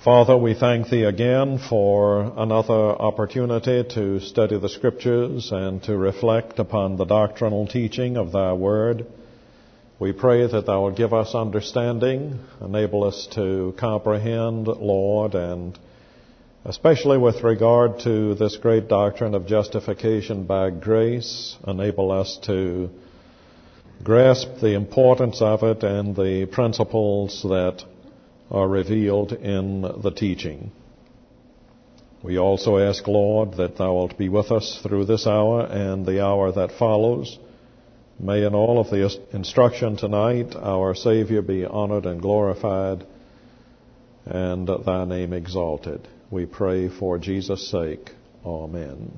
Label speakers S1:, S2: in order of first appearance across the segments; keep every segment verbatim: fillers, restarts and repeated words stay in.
S1: Father, we thank Thee again for another opportunity to study the Scriptures and to reflect upon the doctrinal teaching of Thy Word. We pray that Thou will give us understanding, enable us to comprehend, Lord, and especially with regard to this great doctrine of justification by grace, enable us to grasp the importance of it and the principles that are revealed in the teaching. We also ask, Lord, that Thou wilt be with us through this hour and the hour that follows. May in all of the instruction tonight our Savior be honored and glorified and Thy name exalted. We pray for Jesus' sake. Amen.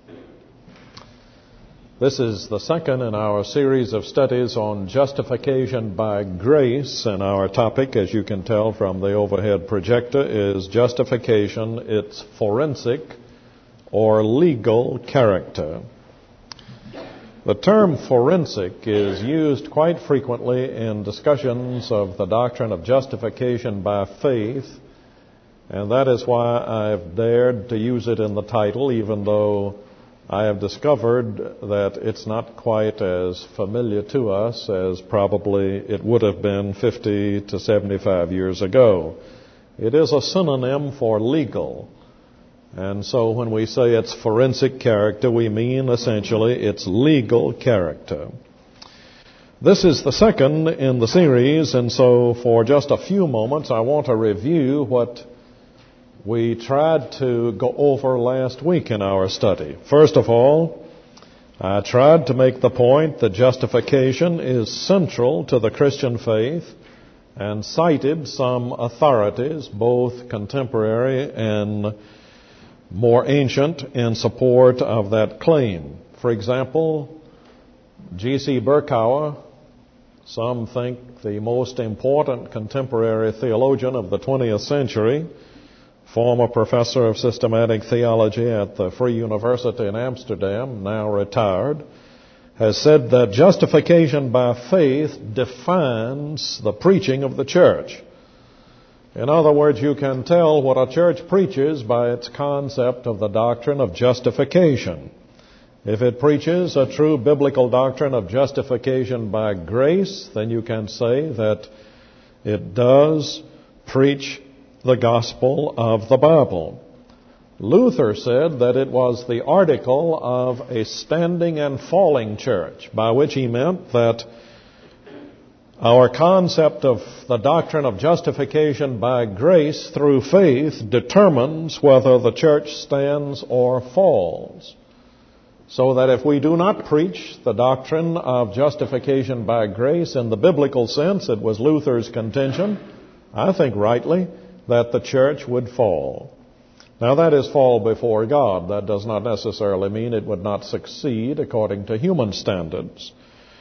S1: This is the second in our series of studies on justification by grace, and our topic, as you can tell from the overhead projector, is justification, its forensic or legal character. The term forensic is used quite frequently in discussions of the doctrine of justification by faith, and that is why I've dared to use it in the title, even though I have discovered that it's not quite as familiar to us as probably it would have been fifty to seventy-five years ago. It is a synonym for legal. And so when we say it's forensic character, we mean essentially its legal character. This is the second in the series, and so for just a few moments I want to review what we tried to go over last week in our study. First of all, I tried to make the point that justification is central to the Christian faith and cited some authorities, both contemporary and more ancient, in support of that claim. For example, G C Berkouwer, some think the most important contemporary theologian of the twentieth century, former professor of systematic theology at the Free University in Amsterdam, now retired, has said that justification by faith defines the preaching of the church. In other words, you can tell what a church preaches by its concept of the doctrine of justification. If it preaches a true biblical doctrine of justification by grace, then you can say that it does preach the gospel of the Bible. Luther said that it was the article of a standing and falling church, by which he meant that our concept of the doctrine of justification by grace through faith determines whether the church stands or falls. So that if we do not preach the doctrine of justification by grace in the biblical sense, it was Luther's contention, I think rightly, that the church would fall. Now that is fall before God. That does not necessarily mean it would not succeed according to human standards.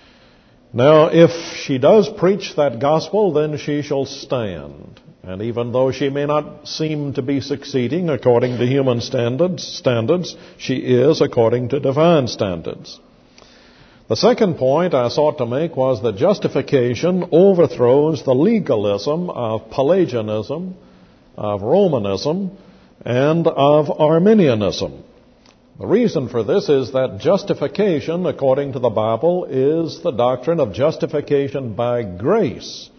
S1: Now if she does preach that gospel, then she shall stand. And even though she may not seem to be succeeding according to human standards, standards, she is according to divine standards. The second point I sought to make was that justification overthrows the legalism of Pelagianism, of Romanism, and of Arminianism. The reason for this is that justification, according to the Bible, is the doctrine of justification by grace.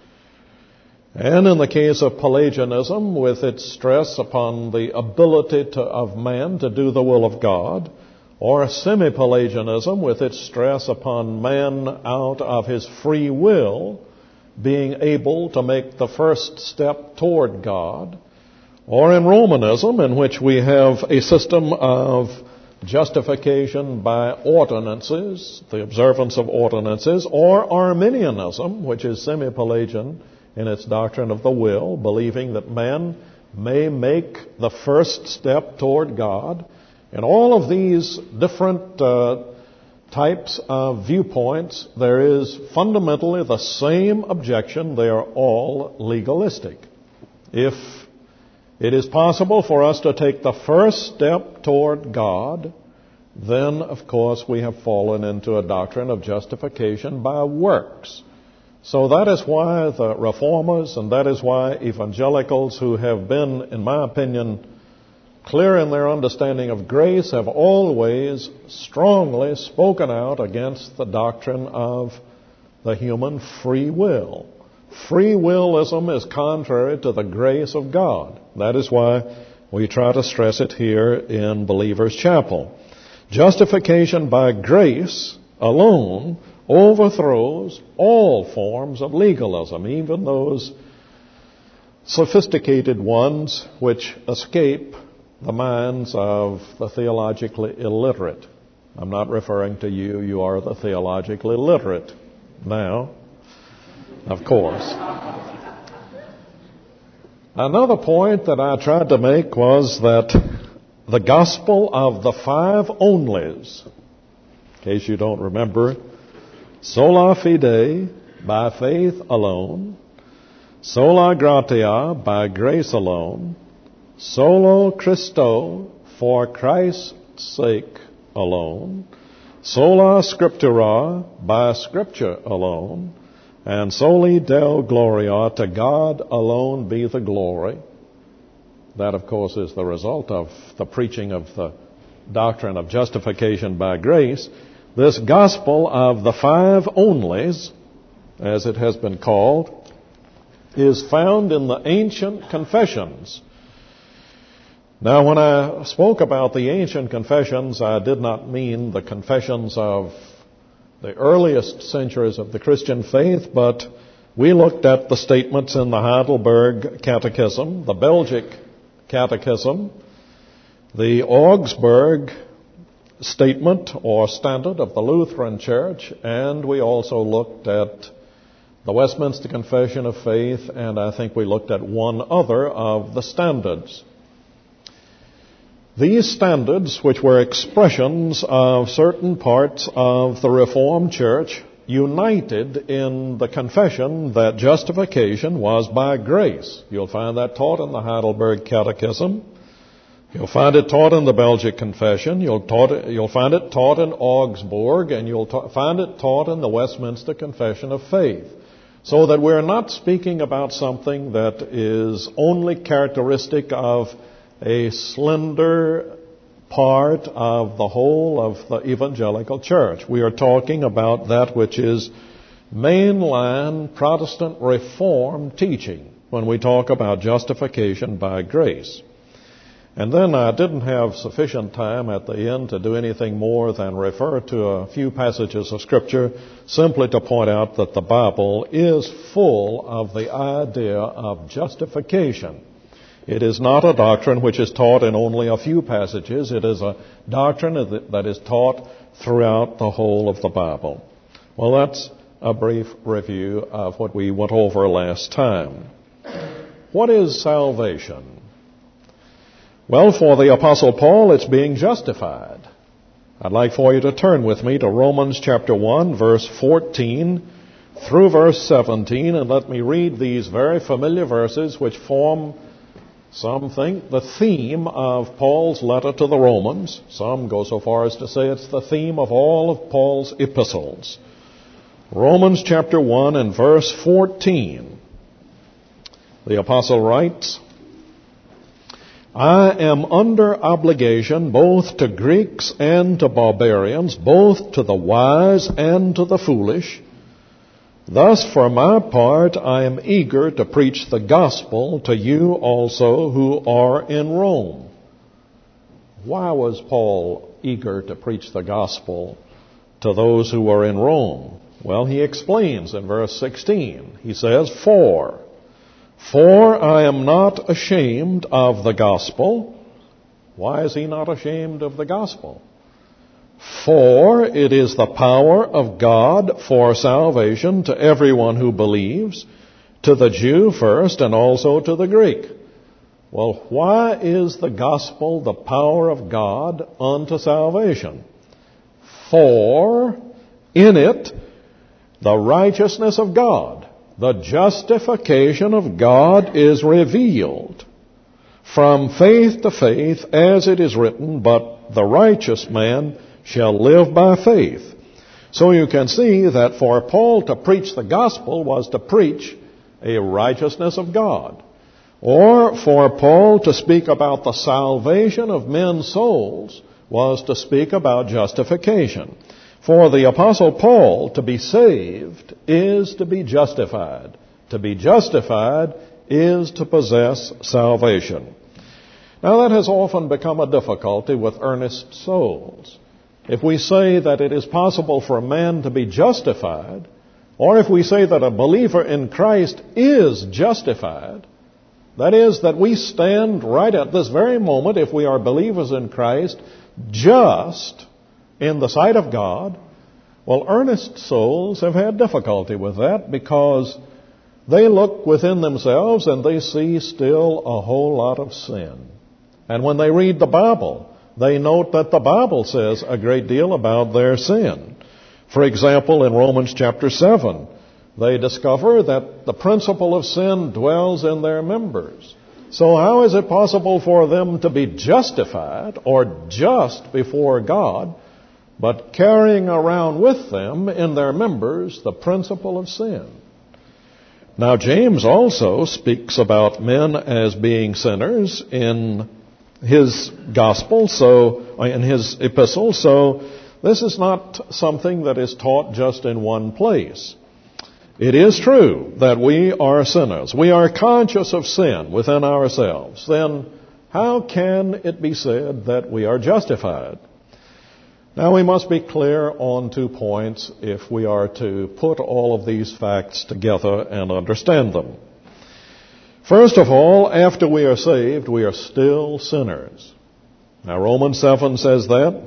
S1: And in the case of Pelagianism, with its stress upon the ability to, of man to do the will of God, or semi-Pelagianism, with its stress upon man out of his free will being able to make the first step toward God, or in Romanism, in which we have a system of justification by ordinances, the observance of ordinances, or Arminianism, which is semi-Pelagian in its doctrine of the will, believing that man may make the first step toward God. In all of these different uh, types of viewpoints, there is fundamentally the same objection. They are all legalistic. If it is possible for us to take the first step toward God, then, of course, we have fallen into a doctrine of justification by works. So that is why the reformers and that is why evangelicals who have been, in my opinion, clear in their understanding of grace have always strongly spoken out against the doctrine of the human free will. Free willism is contrary to the grace of God. That is why we try to stress it here in Believer's Chapel. Justification by grace alone overthrows all forms of legalism, even those sophisticated ones which escape the minds of the theologically illiterate. I'm not referring to you. You are the theologically literate now, of course. Another point that I tried to make was that the gospel of the five onlys, in case you don't remember, sola fide, by faith alone, sola gratia, by grace alone, solo Christo, for Christ's sake alone, sola scriptura, by Scripture alone, and soli Deo gloria, to God alone be the glory. That, of course, is the result of the preaching of the doctrine of justification by grace. This gospel of the five onlys, as it has been called, is found in the ancient confessions. Now, when I spoke about the ancient confessions, I did not mean the confessions of the earliest centuries of the Christian faith, but we looked at the statements in the Heidelberg Catechism, the Belgic Catechism, the Augsburg Statement or Standard of the Lutheran Church, and we also looked at the Westminster Confession of Faith, and I think we looked at one other of the standards. These standards, which were expressions of certain parts of the Reformed Church, united in the confession that justification was by grace. You'll find that taught in the Heidelberg Catechism. You'll find it taught in the Belgic Confession. You'll, taught, you'll find it taught in Augsburg, and you'll ta- find it taught in the Westminster Confession of Faith. So that we're not speaking about something that is only characteristic of a slender part of the whole of the evangelical church. We are talking about that which is mainline Protestant Reformed teaching when we talk about justification by grace. And then I didn't have sufficient time at the end to do anything more than refer to a few passages of Scripture, simply to point out that the Bible is full of the idea of justification. It is not a doctrine which is taught in only a few passages. It is a doctrine that is taught throughout the whole of the Bible. Well, that's a brief review of what we went over last time. What is salvation? Well, for the Apostle Paul, it's being justified. I'd like for you to turn with me to Romans chapter one, verse fourteen through verse seventeen, and let me read these very familiar verses which form, some think, the theme of Paul's letter to the Romans. Some go so far as to say it's the theme of all of Paul's epistles. Romans chapter one and verse fourteen. The apostle writes, I am under obligation both to Greeks and to barbarians, both to the wise and to the foolish. Thus, for my part, I am eager to preach the gospel to you also who are in Rome. Why was Paul eager to preach the gospel to those who were in Rome? Well, he explains in verse sixteen. He says, For, for I am not ashamed of the gospel. Why is he not ashamed of the gospel? For it is the power of God for salvation to everyone who believes, to the Jew first and also to the Greek. Well, why is the gospel the power of God unto salvation? For in it the righteousness of God, the justification of God is revealed from faith to faith, as it is written, but the righteous man shall live by faith. So you can see that for Paul to preach the gospel was to preach a righteousness of God. Or for Paul to speak about the salvation of men's souls was to speak about justification. For the Apostle Paul, to be saved is to be justified. To be justified is to possess salvation. Now that has often become a difficulty with earnest souls. If we say that it is possible for a man to be justified, or if we say that a believer in Christ is justified, that is, that we stand right at this very moment, if we are believers in Christ, just in the sight of God, well, earnest souls have had difficulty with that because they look within themselves and they see still a whole lot of sin. And when they read the Bible, they note that the Bible says a great deal about their sin. For example, in Romans chapter seven, they discover that the principle of sin dwells in their members. So how is it possible for them to be justified or just before God, but carrying around with them in their members the principle of sin? Now, James also speaks about men as being sinners in his gospel, so in his epistle, so this is not something that is taught just in one place. It is true that we are sinners. We are conscious of sin within ourselves. Then how can it be said that we are justified? Now we must be clear on two points if we are to put all of these facts together and understand them. First of all, after we are saved, we are still sinners. Now Romans seven says that.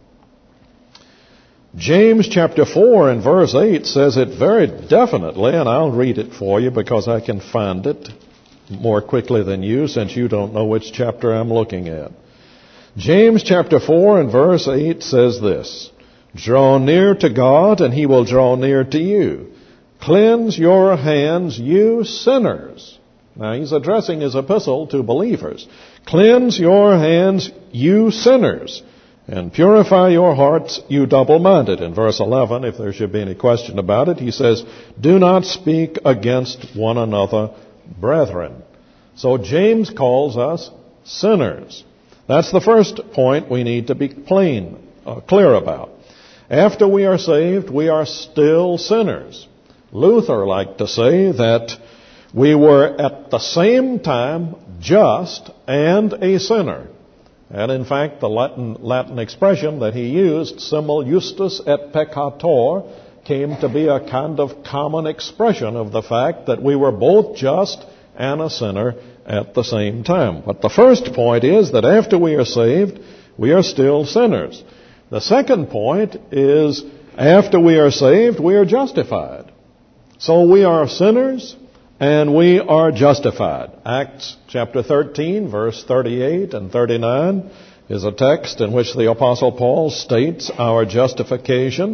S1: James chapter four and verse eight says it very definitely, and I'll read it for you because I can find it more quickly than you since you don't know which chapter I'm looking at. James chapter four and verse eight says this, "Draw near to God and He will draw near to you. Cleanse your hands, you sinners." Now he's addressing his epistle to believers. "Cleanse your hands, you sinners, and purify your hearts, you double-minded." In verse eleven, if there should be any question about it, he says, "Do not speak against one another, brethren." So James calls us sinners. That's the first point we need to be plain, uh, clear about. After we are saved, we are still sinners. Luther liked to say that we were at the same time just and a sinner. And in fact, the Latin, Latin expression that he used, simul justus et peccator, came to be a kind of common expression of the fact that we were both just and a sinner at the same time. But the first point is that after we are saved, we are still sinners. The second point is after we are saved, we are justified. So we are sinners and we are justified. Acts chapter thirteen, verse thirty-eight and thirty-nine is a text in which the Apostle Paul states our justification.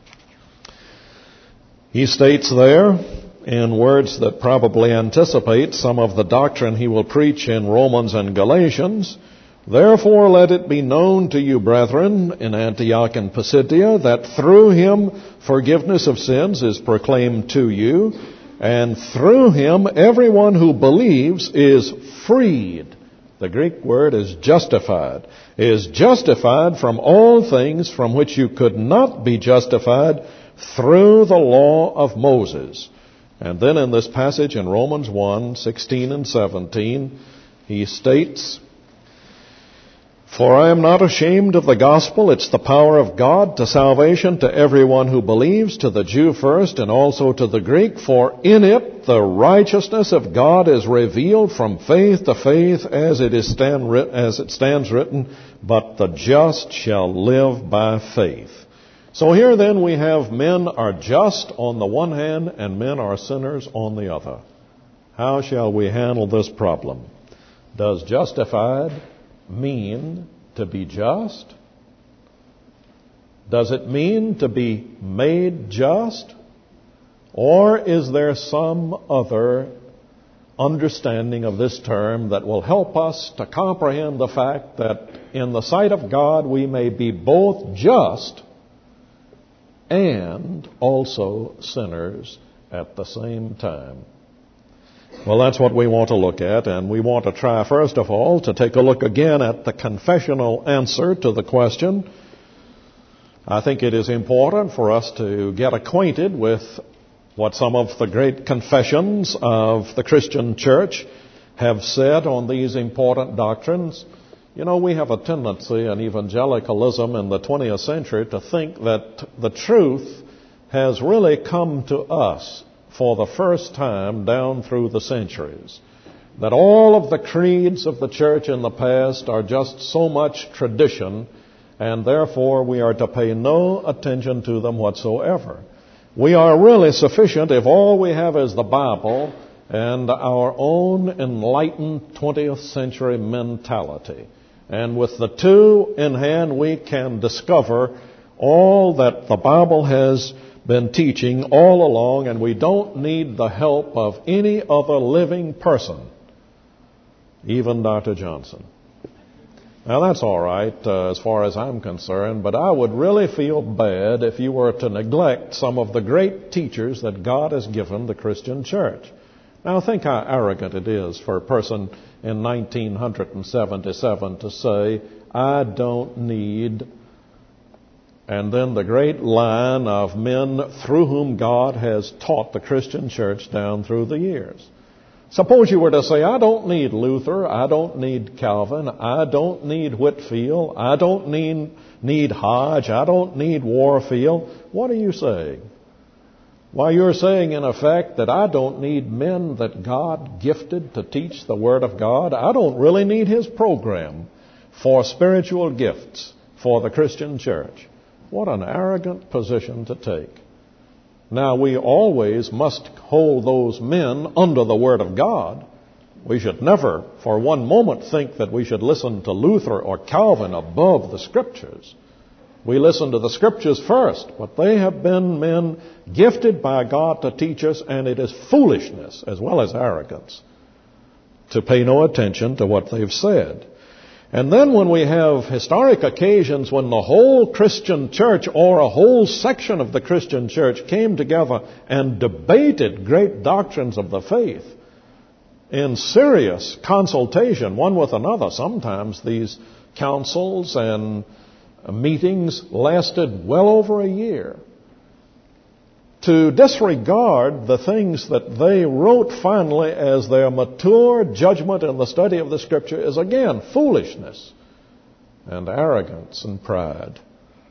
S1: He states there, in words that probably anticipate some of the doctrine he will preach in Romans and Galatians, "Therefore let it be known to you, brethren, in Antioch and Pisidia, that through him forgiveness of sins is proclaimed to you, and through him everyone who believes is freed." The Greek word is justified. Is justified from all things from which you could not be justified through the law of Moses. And then in this passage in Romans one, sixteen and seventeen, he states, "For I am not ashamed of the gospel. It's the power of God to salvation to everyone who believes, to the Jew first and also to the Greek. For in it the righteousness of God is revealed from faith to faith, as it is stand, as it stands written, but the just shall live by faith." So here then we have men are just on the one hand and men are sinners on the other. How shall we handle this problem? Does justified mean to be just? Does it mean to be made just? Or is there some other understanding of this term that will help us to comprehend the fact that in the sight of God we may be both just and also sinners at the same time. Well, that's what we want to look at, and we want to try, first of all, to take a look again at the confessional answer to the question. I think it is important for us to get acquainted with what some of the great confessions of the Christian church have said on these important doctrines. You know, we have a tendency in evangelicalism in the twentieth century to think that the truth has really come to us for the first time down through the centuries. That all of the creeds of the church in the past are just so much tradition, and therefore we are to pay no attention to them whatsoever. We are really sufficient if all we have is the Bible and our own enlightened twentieth century mentality. And with the two in hand, we can discover all that the Bible has been teaching all along, and we don't need the help of any other living person, even Doctor Johnson. Now, that's all right uh, as far as I'm concerned, but I would really feel bad if you were to neglect some of the great teachers that God has given the Christian church. Now, think how arrogant it is for a person in nineteen seventy-seven to say, I don't need, and then the great line of men through whom God has taught the Christian church down through the years. Suppose you were to say, I don't need Luther, I don't need Calvin, I don't need Whitefield, I don't need, need Hodge, I don't need Warfield. What are you saying? Why, you're saying in effect that I don't need men that God gifted to teach the Word of God. I don't really need His program for spiritual gifts for the Christian church. What an arrogant position to take. Now, we always must hold those men under the Word of God. We should never for one moment think that we should listen to Luther or Calvin above the Scriptures. We listen to the Scriptures first, but they have been men gifted by God to teach us, and it is foolishness as well as arrogance to pay no attention to what they've said. And then when we have historic occasions when the whole Christian church or a whole section of the Christian church came together and debated great doctrines of the faith in serious consultation one with another, sometimes these councils and meetings lasted well over a year. To disregard the things that they wrote finally as their mature judgment in the study of the Scripture is again foolishness and arrogance and pride.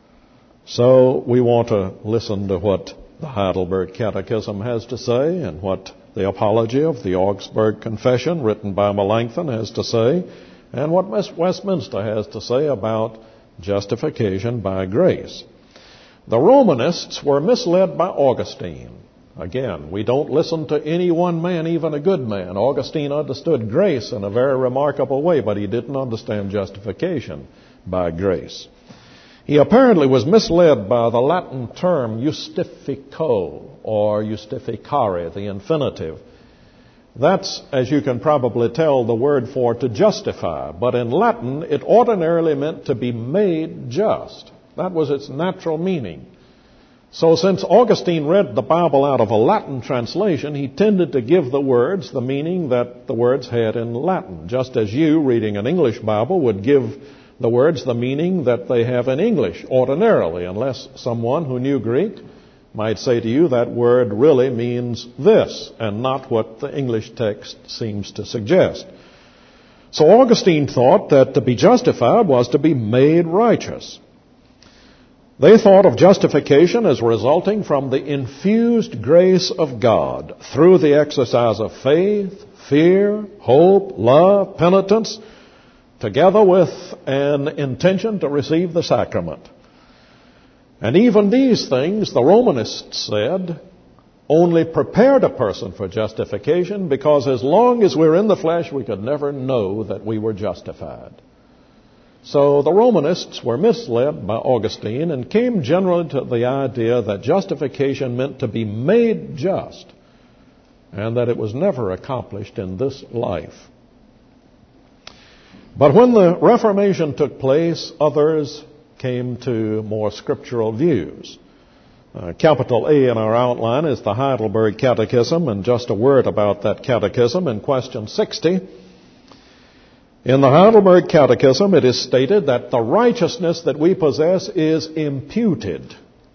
S1: So we want to listen to what the Heidelberg Catechism has to say and what the Apology of the Augsburg Confession written by Melanchthon has to say, and what Westminster has to say about justification by grace. The Romanists were misled by Augustine. Again, we don't listen to any one man, even a good man. Augustine understood grace in a very remarkable way, but he didn't understand justification by grace. He apparently was misled by the Latin term justifico or justificare, the infinitive. That's, as you can probably tell, the word for to justify. But in Latin, it ordinarily meant to be made just. That was its natural meaning. So since Augustine read the Bible out of a Latin translation, he tended to give the words the meaning that the words had in Latin, just as you, reading an English Bible, would give the words the meaning that they have in English ordinarily, unless someone who knew Greek might say to you that word really means this and not what the English text seems to suggest. So Augustine thought that to be justified was to be made righteous. They thought of justification as resulting from the infused grace of God through the exercise of faith, fear, hope, love, penitence, together with an intention to receive the sacrament. And even these things, the Romanists said, only prepared a person for justification, because as long as we're in the flesh, we could never know that we were justified. So the Romanists were misled by Augustine and came generally to the idea that justification meant to be made just, and that it was never accomplished in this life. But when the Reformation took place, others came to more scriptural views. Uh, capital A in our outline is the Heidelberg Catechism, and just a word about that catechism in question sixty. In the Heidelberg Catechism, it is stated that the righteousness that we possess is imputed.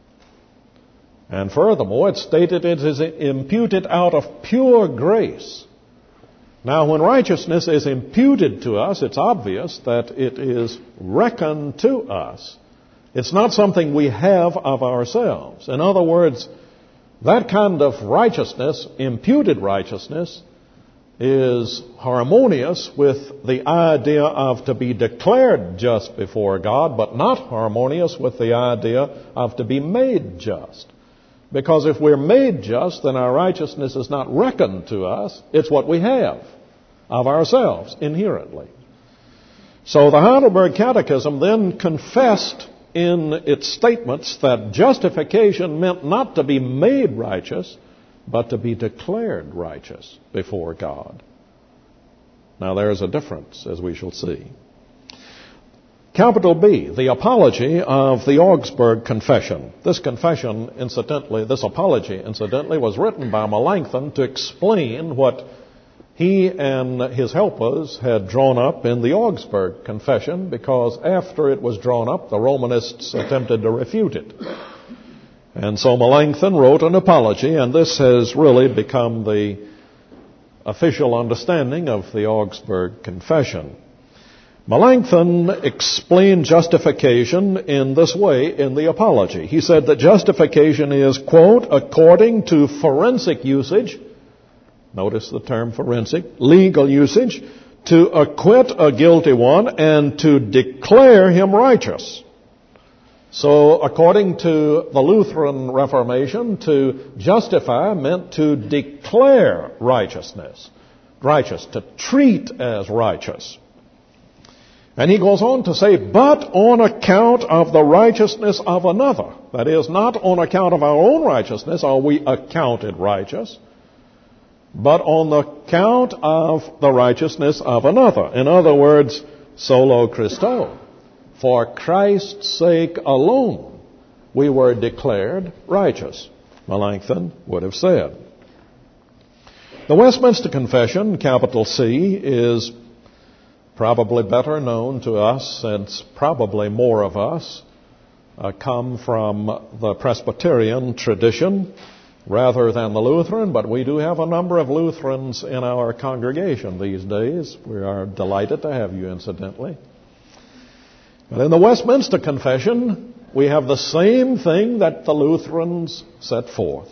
S1: And furthermore, it's stated it is imputed out of pure grace. Now, when righteousness is imputed to us, it's obvious that it is reckoned to us. It's not something we have of ourselves. In other words, that kind of righteousness, imputed righteousness, is harmonious with the idea of to be declared just before God, but not harmonious with the idea of to be made just. Because if we're made just, then our righteousness is not reckoned to us. It's what we have of ourselves inherently. So the Heidelberg Catechism then confessed in its statements that justification meant not to be made righteous, but to be declared righteous before God. Now there is a difference, as we shall see. Capital B, the apology of the Augsburg Confession. This confession, incidentally, this apology, incidentally, was written by Melanchthon to explain what he and his helpers had drawn up in the Augsburg Confession, because after it was drawn up, the Romanists attempted to refute it. And so Melanchthon wrote an apology, and this has really become the official understanding of the Augsburg Confession. Melanchthon explained justification in this way in the apology. He said that justification is, quote, according to forensic usage, notice the term forensic, legal usage, to acquit a guilty one and to declare him righteous. So, according to the Lutheran Reformation, to justify meant to declare righteousness, righteous, to treat as righteous. And he goes on to say, but on account of the righteousness of another, that is, not on account of our own righteousness are we accounted righteous, but on the account of the righteousness of another. In other words, solo Christo. For Christ's sake alone, we were declared righteous, Melanchthon would have said. The Westminster Confession, capital C, is probably better known to us, since probably more of us uh, come from the Presbyterian tradition rather than the Lutheran, but we do have a number of Lutherans in our congregation these days. We are delighted to have you, incidentally. But in the Westminster Confession, we have the same thing that the Lutherans set forth.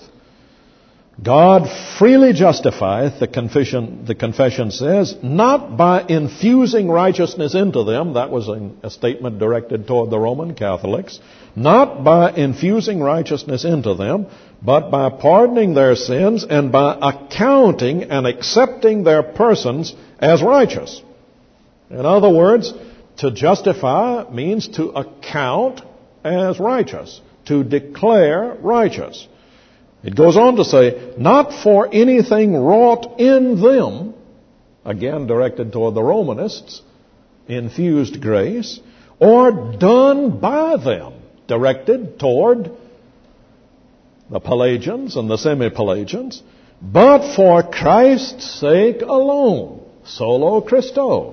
S1: God freely justifieth, the confession, the confession says, not by infusing righteousness into them, that was a statement directed toward the Roman Catholics, not by infusing righteousness into them, but by pardoning their sins and by accounting and accepting their persons as righteous. In other words, to justify means to account as righteous, to declare righteous. It goes on to say, not for anything wrought in them, again directed toward the Romanists, infused grace, or done by them, directed toward the Pelagians and the semi-Pelagians, but for Christ's sake alone, solo Christo,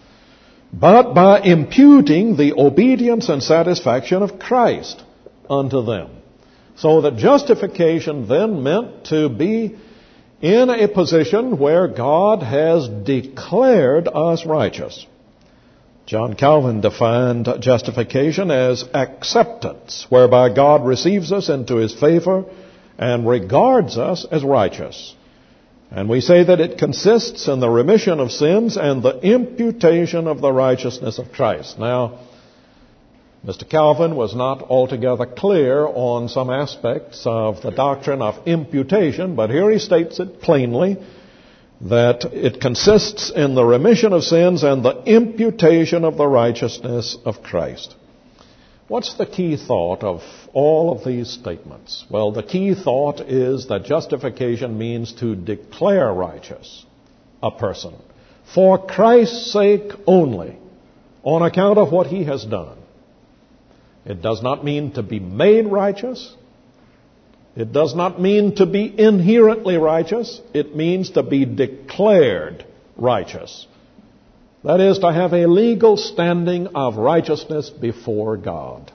S1: but by imputing the obedience and satisfaction of Christ unto them. So that justification then meant to be in a position where God has declared us righteous. John Calvin defined justification as acceptance, whereby God receives us into His favor and regards us as righteous. And we say that it consists in the remission of sins and the imputation of the righteousness of Christ. Now, Mister Calvin was not altogether clear on some aspects of the doctrine of imputation, but here he states it plainly that it consists in the remission of sins and the imputation of the righteousness of Christ. What's the key thought of all of these statements? Well, the key thought is that justification means to declare righteous a person for Christ's sake only, on account of what He has done. It does not mean to be made righteous. It does not mean to be inherently righteous. It means to be declared righteous. That is, to have a legal standing of righteousness before God.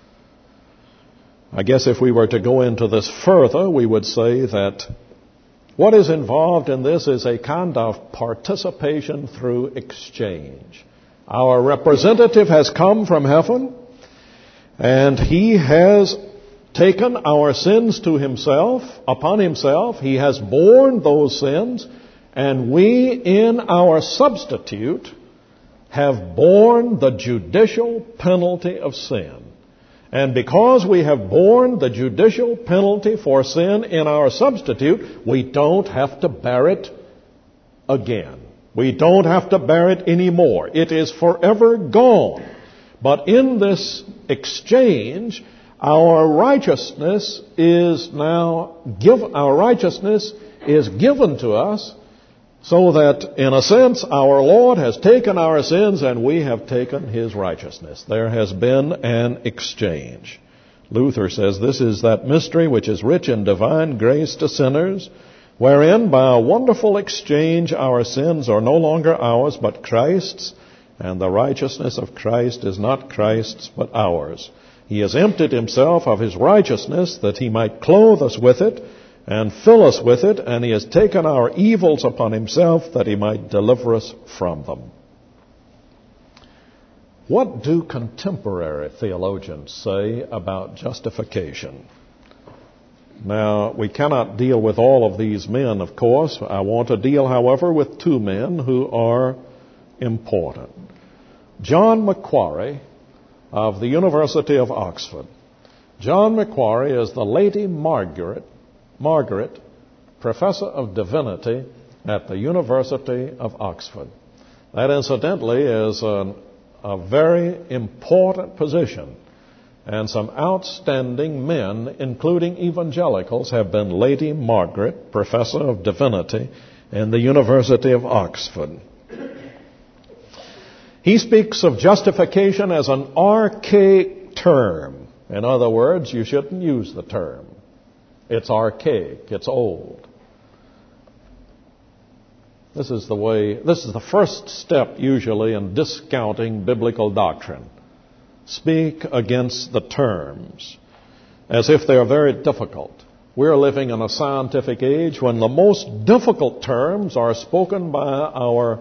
S1: I guess if we were to go into this further, we would say that what is involved in this is a kind of participation through exchange. Our representative has come from heaven, and he has taken our sins to himself, upon himself. He has borne those sins, and we, in our substitute, have borne the judicial penalty of sin. And because we have borne the judicial penalty for sin in our substitute, we don't have to bear it again. We don't have to bear it anymore. It is forever gone. But in this exchange, our righteousness is now give, our righteousness is given to us, so that, in a sense, our Lord has taken our sins and we have taken His righteousness. There has been an exchange. Luther says this is that mystery which is rich in divine grace to sinners, wherein by a wonderful exchange our sins are no longer ours but Christ's, and the righteousness of Christ is not Christ's but ours. He has emptied Himself of His righteousness that He might clothe us with it and fill us with it, and He has taken our evils upon Himself that He might deliver us from them. What do contemporary theologians say about justification? Now, we cannot deal with all of these men, of course. I want to deal, however, with two men who are important. John Macquarrie of the University of Oxford. John Macquarrie is the Lady Margaret Margaret, Professor of Divinity at the University of Oxford. That, incidentally, is an, a very important position. And some outstanding men, including evangelicals, have been Lady Margaret, Professor of Divinity in the University of Oxford. He speaks of justification as an archaic term. In other words, you shouldn't use the term. It's archaic. It's old. This is the way, this is the first step usually in discounting biblical doctrine. Speak against the terms as if they are very difficult. We're living in a scientific age when the most difficult terms are spoken by our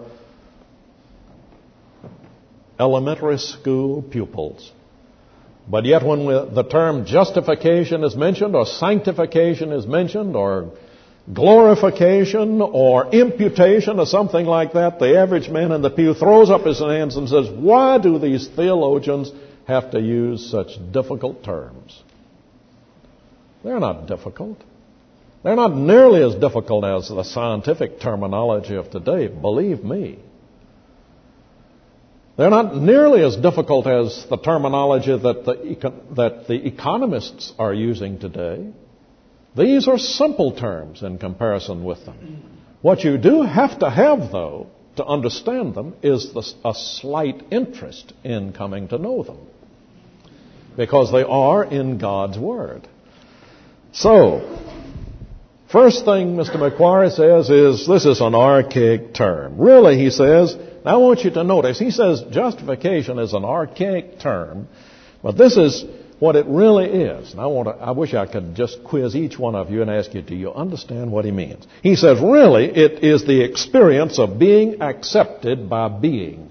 S1: elementary school pupils. But yet when we, the term justification is mentioned, or sanctification is mentioned, or glorification, or imputation, or something like that, the average man in the pew throws up his hands and says, why do these theologians have to use such difficult terms? They're not difficult. They're not nearly as difficult as the scientific terminology of today, believe me. They're not nearly as difficult as the terminology that the, that the economists are using today. These are simple terms in comparison with them. What you do have to have, though, to understand them is the, a slight interest in coming to know them, because they are in God's Word. So, first thing Mister Macquarie says is this is an archaic term. Really, he says, I want you to notice, he says justification is an archaic term, but this is what it really is. And I want to, I wish I could just quiz each one of you and ask you, do you understand what he means? He says, really, it is the experience of being accepted by being.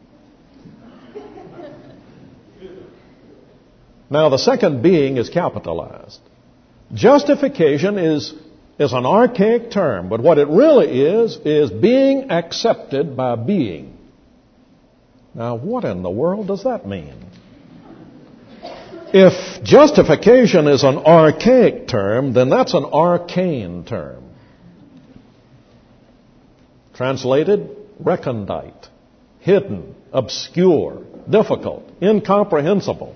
S1: Now, the second being is capitalized. Justification is is an archaic term, but what it really is, is being accepted by being. Now, what in the world does that mean? If justification is an archaic term, then that's an arcane term. Translated, recondite, hidden, obscure, difficult, incomprehensible.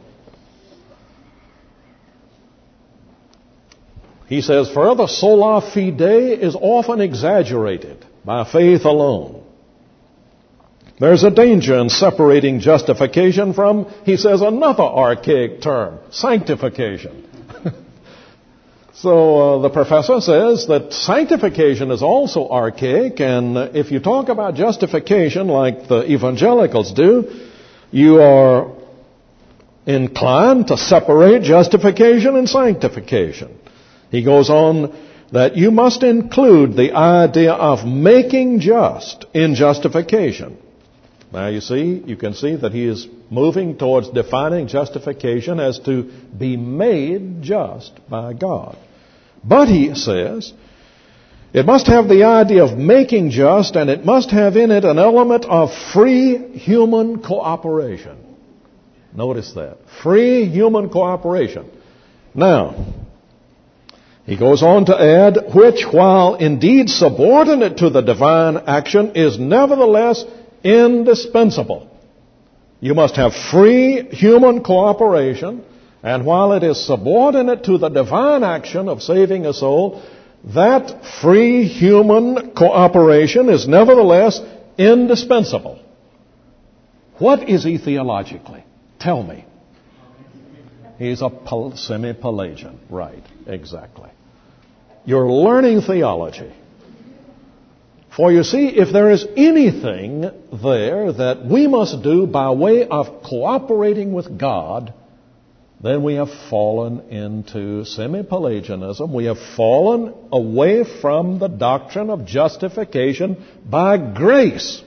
S1: He says, further, sola fide is often exaggerated by faith alone. There's a danger in separating justification from, he says, another archaic term, sanctification. So uh, the professor says that sanctification is also archaic, and if you talk about justification like the evangelicals do, you are inclined to separate justification and sanctification. He goes on that you must include the idea of making just in justification. Now you see, you can see that he is moving towards defining justification as to be made just by God. But he says, it must have the idea of making just, and it must have in it an element of free human cooperation. Notice that. Free human cooperation. Now, he goes on to add, which, while indeed subordinate to the divine action, is nevertheless indispensable. You must have free human cooperation, and while it is subordinate to the divine action of saving a soul, that free human cooperation is nevertheless indispensable. What is he theologically? Tell me. He's a semi-Pelagian. Right, exactly. You're learning theology. For you see, if there is anything there that we must do by way of cooperating with God, then we have fallen into semi-Pelagianism. We have fallen away from the doctrine of justification by grace.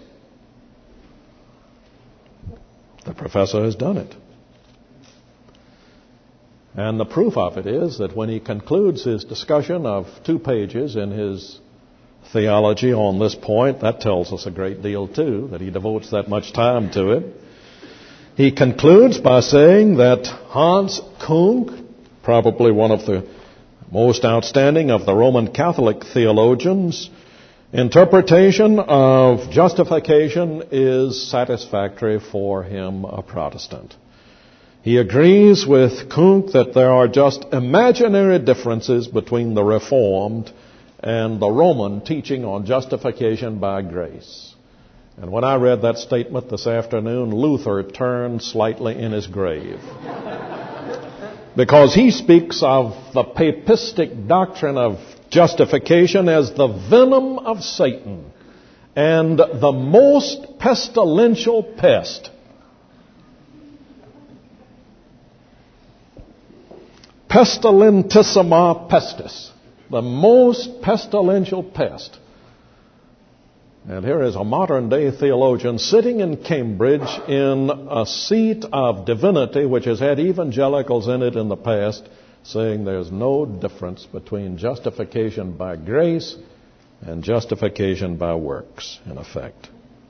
S1: The professor has done it. And the proof of it is that when he concludes his discussion of two pages in his theology on this point, that tells us a great deal too, that he devotes that much time to it. He concludes by saying that Hans Kung, probably one of the most outstanding of the Roman Catholic theologians, interpretation of justification is satisfactory for him, a Protestant. He agrees with Kunk that there are just imaginary differences between the Reformed and the Roman teaching on justification by grace. And when I read that statement this afternoon, Luther turned slightly in his grave. Because he speaks of the papistic doctrine of justification as the venom of Satan and the most pestilential pest. Pestilentissima pestis. The most pestilential pest. And here is a modern-day theologian sitting in Cambridge in a seat of divinity which has had evangelicals in it in the past, saying there's no difference between justification by grace and justification by works, in effect.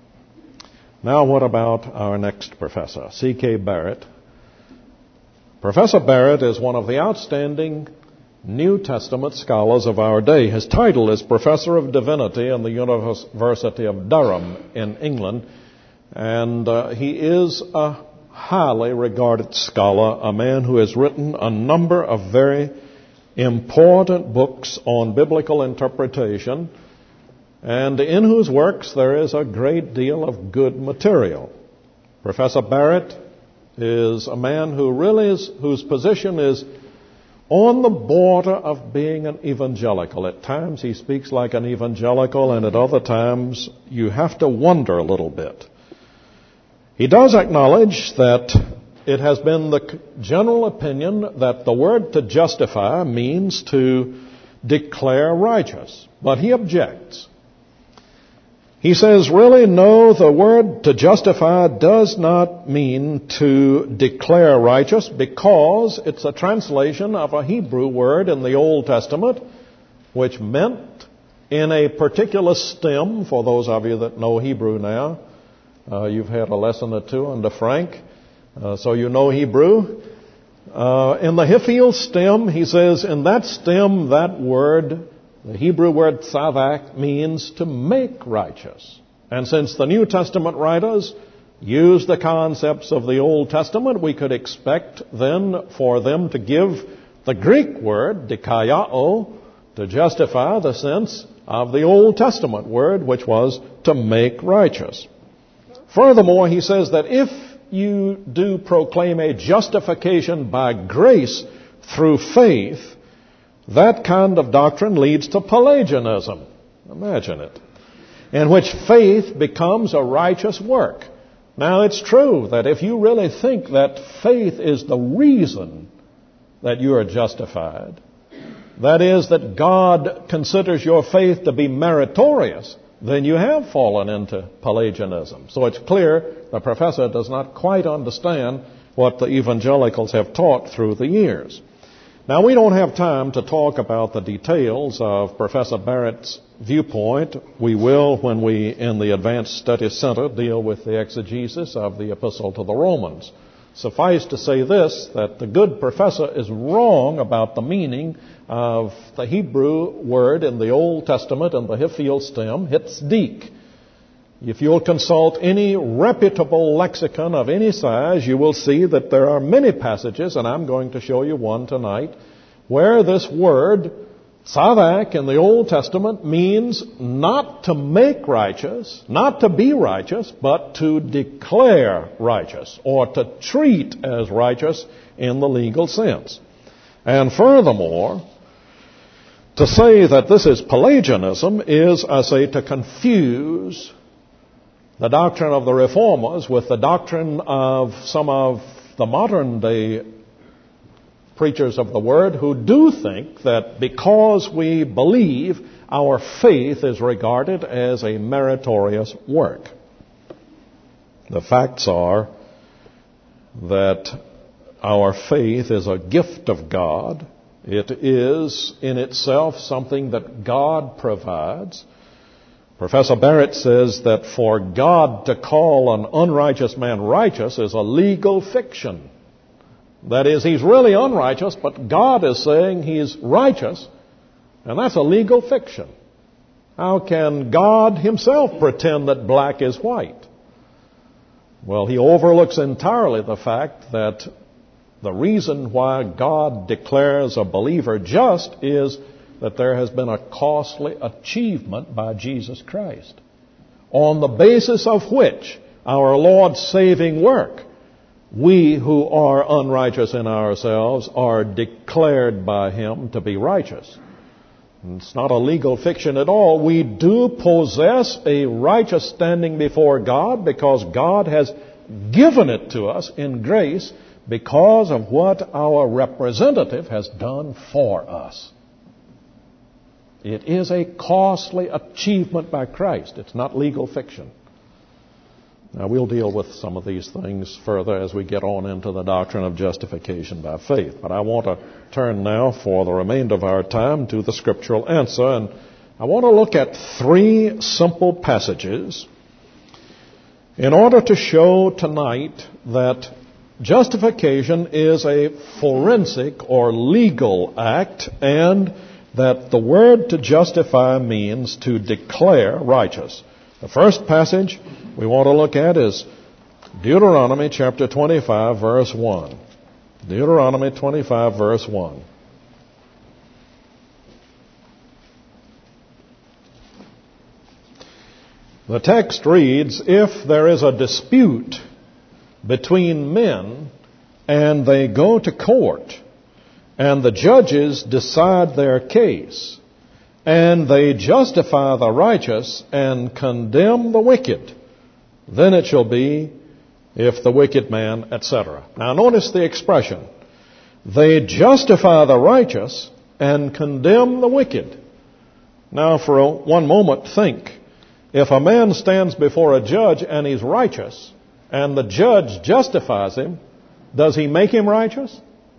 S1: Now what about our next professor, C K Barrett? Professor Barrett is one of the outstanding New Testament scholars of our day. His title is Professor of Divinity in the University of Durham in England, and uh, he is a highly regarded scholar, a man who has written a number of very important books on biblical interpretation, and in whose works there is a great deal of good material. Professor Barrett is a man who really is, whose position is on the border of being an evangelical. At times he speaks like an evangelical, and at other times you have to wonder a little bit. He does acknowledge that it has been the general opinion that the word to justify means to declare righteous, but he objects. He says, really, no, the word to justify does not mean to declare righteous, because it's a translation of a Hebrew word in the Old Testament, which meant in a particular stem. For those of you that know Hebrew now, uh, you've had a lesson or two under Frank, uh, so you know Hebrew. Uh, in the Hiphil stem, he says, in that stem, that word, the Hebrew word tzavak, means to make righteous. And since the New Testament writers use the concepts of the Old Testament, we could expect then for them to give the Greek word, dikaiao, to justify the sense of the Old Testament word, which was to make righteous. Furthermore, he says that if you do proclaim a justification by grace through faith, That kind of doctrine leads to Pelagianism. Imagine it. In which faith becomes a righteous work. Now, it's true that if you really think that faith is the reason that you are justified, that is, that God considers your faith to be meritorious, then you have fallen into Pelagianism. So it's clear the professor does not quite understand what the evangelicals have taught through the years. Now, we don't have time to talk about the details of Professor Barrett's viewpoint. We will when we, in the Advanced Study Center, deal with the exegesis of the Epistle to the Romans. Suffice to say this, that the good professor is wrong about the meaning of the Hebrew word in the Old Testament in the Hiffiel stem, hitzdik. If you'll consult any reputable lexicon of any size, you will see that there are many passages, and I'm going to show you one tonight, where this word, tzadak, in the Old Testament means not to make righteous, not to be righteous, but to declare righteous, or to treat as righteous in the legal sense. And furthermore, to say that this is Pelagianism is, I say, to confuse the doctrine of the Reformers with the doctrine of some of the modern day preachers of the Word who do think that because we believe, our faith is regarded as a meritorious work. The facts are that our faith is a gift of God. It is in itself something that God provides. Professor Barrett says that for God to call an unrighteous man righteous is a legal fiction. That is, he's really unrighteous, but God is saying he's righteous, and that's a legal fiction. How can God himself pretend that black is white? Well, he overlooks entirely the fact that the reason why God declares a believer just is that there has been a costly achievement by Jesus Christ, on the basis of which our Lord's saving work, we who are unrighteous in ourselves are declared by Him to be righteous. It's not a legal fiction at all. We do possess a righteous standing before God because God has given it to us in grace because of what our representative has done for us. It is a costly achievement by Christ. It's not legal fiction. Now, we'll deal with some of these things further as we get on into the doctrine of justification by faith. But I want to turn now for the remainder of our time to the scriptural answer. And I want to look at three simple passages in order to show tonight that justification is a forensic or legal act, and that the word to justify means to declare righteous. The first passage we want to look at is Deuteronomy chapter twenty-five, verse one. Deuteronomy twenty-five, verse one. The text reads, "If there is a dispute between men and they go to court, and the judges decide their case, and they justify the righteous and condemn the wicked, then it shall be, if the wicked man," et cetera. Now notice the expression. They justify the righteous and condemn the wicked. Now for a, one moment think, if a man stands before a judge and he's righteous, and the judge justifies him, does he make him righteous?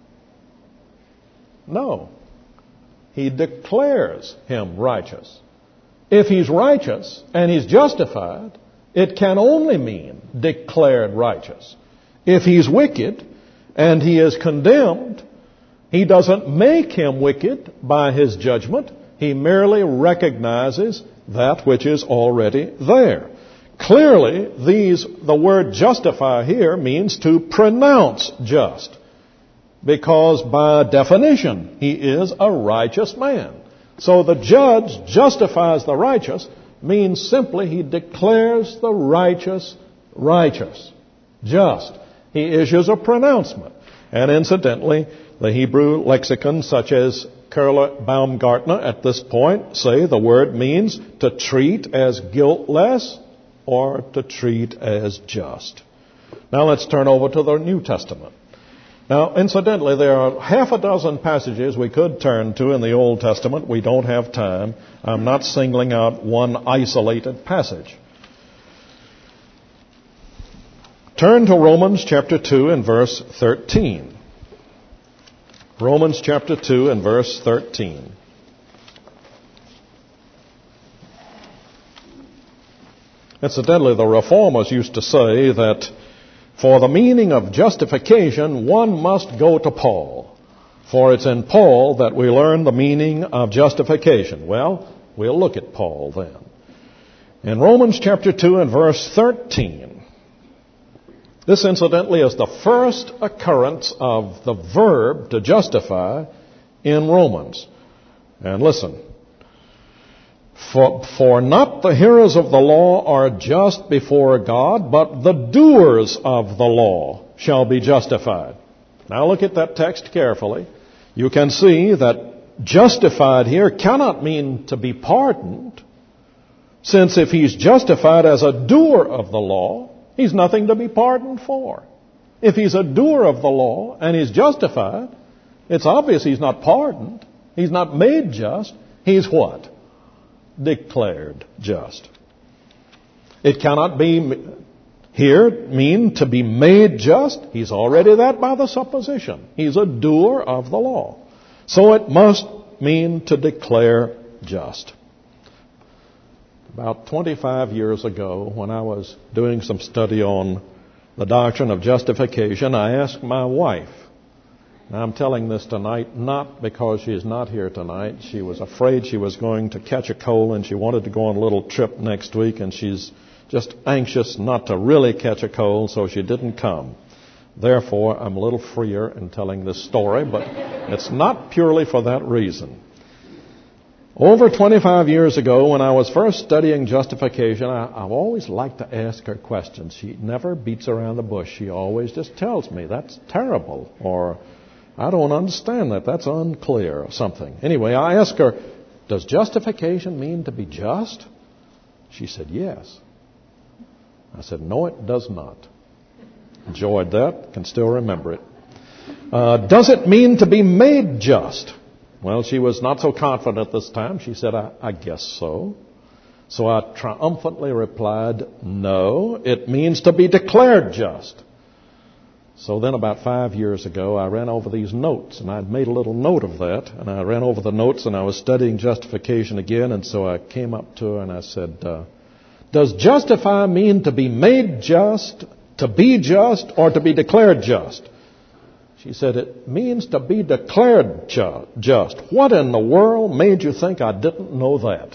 S1: No. He declares him righteous. If he's righteous and he's justified, it can only mean declared righteous. If he's wicked and he is condemned, he doesn't make him wicked by his judgment. He merely recognizes that which is already there. Clearly, these, the word justify here means to pronounce just, because by definition, he is a righteous man. So the judge justifies the righteous means simply he declares the righteous righteous, just. He issues a pronouncement. And incidentally, the Hebrew lexicon such as Curler Baumgartner at this point say the word means to treat as guiltless or to treat as just. Now let's turn over to the New Testament. Now, incidentally, there are half a dozen passages we could turn to in the Old Testament. We don't have time. I'm not singling out one isolated passage. Turn to Romans chapter two and verse thirteen. Romans chapter two and verse thirteen. Incidentally, the Reformers used to say that for the meaning of justification, one must go to Paul. For it's in Paul that we learn the meaning of justification. Well, we'll look at Paul then. In Romans chapter two and verse thirteen, this incidentally is the first occurrence of the verb to justify in Romans. And listen. For, for not the hearers of the law are just before God, but the doers of the law shall be justified. Now look at that text carefully. You can see that justified here cannot mean to be pardoned, since if he's justified as a doer of the law, he's nothing to be pardoned for. If he's a doer of the law and he's justified, it's obvious he's not pardoned. He's not made just. He's what? Declared just. It cannot be here mean to be made just. He's already that by the supposition. He's a doer of the law. So it must mean to declare just. About twenty-five years ago, when I was doing some study on the doctrine of justification, I asked my wife. Now, I'm telling this tonight not because she's not here tonight. She was afraid she was going to catch a cold and she wanted to go on a little trip next week, and she's just anxious not to really catch a cold, so she didn't come. Therefore, I'm a little freer in telling this story, but it's not purely for that reason. Over twenty-five years ago, when I was first studying justification, I, I've always liked to ask her questions. She never beats around the bush. She always just tells me, that's terrible, or I don't understand that. That's unclear or something. Anyway, I asked her, does justification mean to be just? She said, yes. I said, no, it does not. Enjoyed that. Can still remember it. Uh, does it mean to be made just? Well, she was not so confident this time. She said, I, I guess so. So I triumphantly replied, no, it means to be declared just. So then about five years ago, I ran over these notes, and I'd made a little note of that, and I ran over the notes, and I was studying justification again, and so I came up to her and I said, uh, does justify mean to be made just, to be just, or to be declared just? She said, it means to be declared ju- just. What in the world made you think I didn't know that?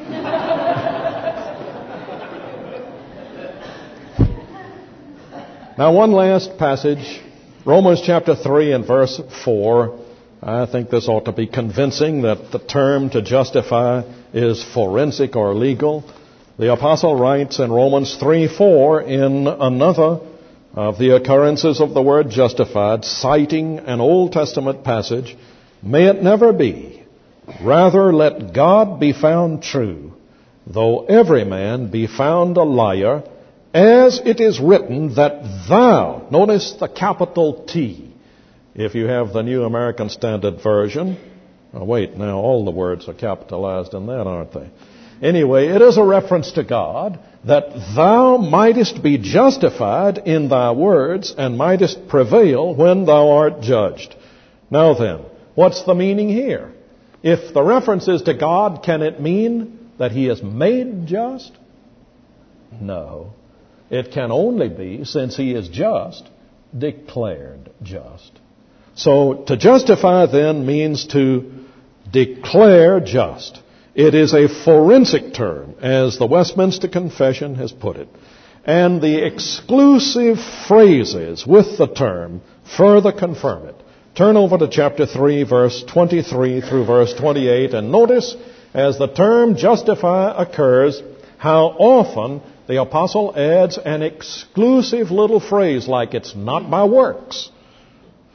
S1: Now, one last passage, Romans chapter three and verse four. I think this ought to be convincing that the term to justify is forensic or legal. The apostle writes in Romans three four in another of the occurrences of the word justified, citing an Old Testament passage, may it never be. Rather let God be found true, though every man be found a liar, as it is written that thou, notice the capital T, if you have the New American Standard Version. Oh, wait, now all the words are capitalized in that, aren't they? Anyway, it is a reference to God, that thou mightest be justified in thy words and mightest prevail when thou art judged. Now then, what's the meaning here? If the reference is to God, can it mean that he is made just? No. It can only be, since he is just, declared just. So to justify then means to declare just. It is a forensic term, as the Westminster Confession has put it. And the exclusive phrases with the term further confirm it. Turn over to chapter three, verse twenty-three through verse twenty-eight, and notice as the term justify occurs, how often the apostle adds an exclusive little phrase like it's not by works.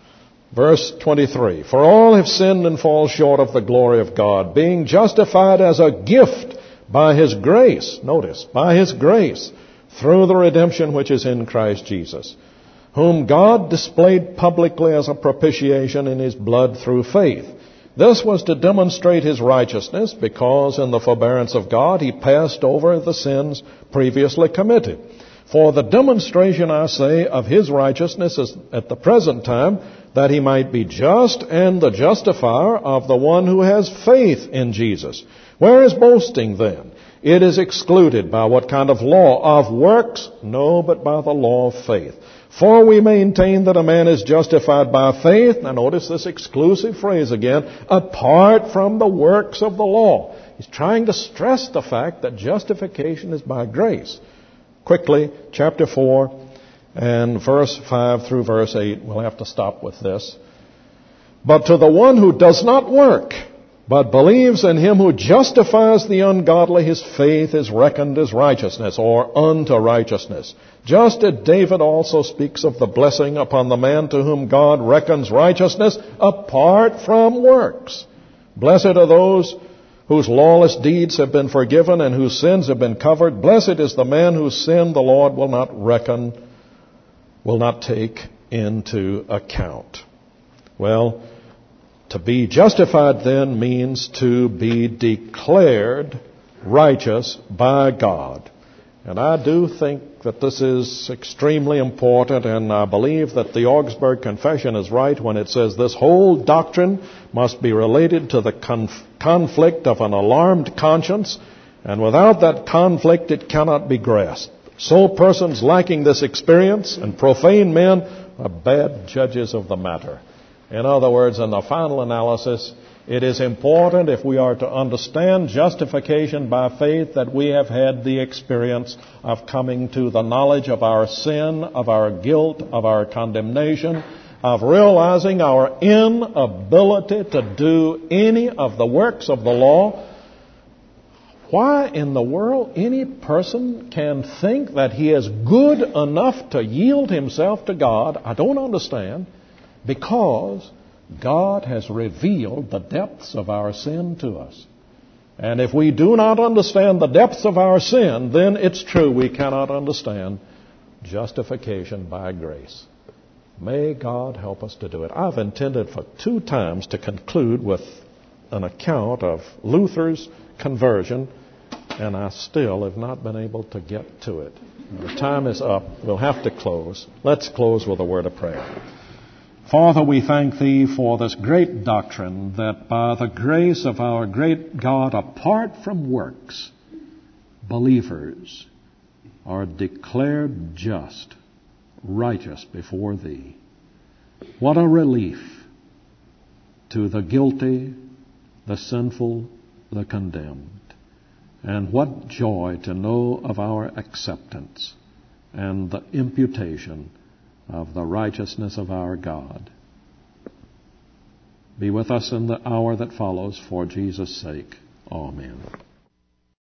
S1: Verse twenty-three, for all have sinned and fall short of the glory of God, being justified as a gift by His grace, notice, by His grace, through the redemption which is in Christ Jesus, whom God displayed publicly as a propitiation in His blood through faith. This was to demonstrate His righteousness, because in the forbearance of God He passed over the sins previously committed. For the demonstration, I say, of His righteousness is at the present time, that He might be just and the justifier of the one who has faith in Jesus. Where is boasting then? It is excluded. By what kind of law? Of works? No, but by the law of faith. For we maintain that a man is justified by faith. Now notice this exclusive phrase again, apart from the works of the law. He's trying to stress the fact that justification is by grace. Quickly, chapter four and verse five through verse eight. We'll have to stop with this. But to the one who does not work, but believes in Him who justifies the ungodly, his faith is reckoned as righteousness, or unto righteousness. Just as David also speaks of the blessing upon the man to whom God reckons righteousness apart from works. Blessed are those whose lawless deeds have been forgiven and whose sins have been covered. Blessed is the man whose sin the Lord will not reckon, will not take into account. Well, to be justified then means to be declared righteous by God. And I do think that this is extremely important, and I believe that the Augsburg Confession is right when it says this whole doctrine must be related to the conf- conflict of an alarmed conscience, and without that conflict it cannot be grasped. So persons lacking this experience and profane men are bad judges of the matter. In other words, in the final analysis, it is important, if we are to understand justification by faith, that we have had the experience of coming to the knowledge of our sin, of our guilt, of our condemnation, of realizing our inability to do any of the works of the law. Why in the world any person can think that he is good enough to yield himself to God, I don't understand. Because God has revealed the depths of our sin to us. And if we do not understand the depths of our sin, then it's true we cannot understand justification by grace. May God help us to do it. I've intended for two times to conclude with an account of Luther's conversion, and I still have not been able to get to it. The time is up. We'll have to close. Let's close with a word of prayer. Father, we thank Thee for this great doctrine that by the grace of our great God, apart from works, believers are declared just, righteous before Thee. What a relief to the guilty, the sinful, the condemned. And what joy to know of our acceptance and the imputation of the righteousness of our God. Be with us in the hour that follows, for Jesus' sake. Amen.